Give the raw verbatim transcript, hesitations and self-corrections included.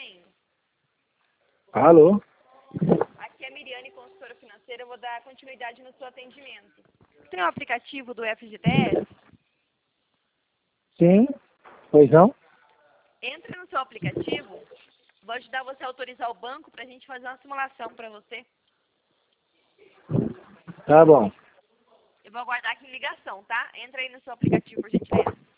bem? Alô? Aqui é a Miriane, consultora financeira. Eu vou dar continuidade no seu atendimento. Tem o aplicativo do F G T S? Sim? Pois não? Entre no seu aplicativo. Vou ajudar você a autorizar o banco para a gente fazer uma simulação para você. Tá bom. Eu vou aguardar aqui em ligação, tá? Entra aí no seu aplicativo, por gentileza.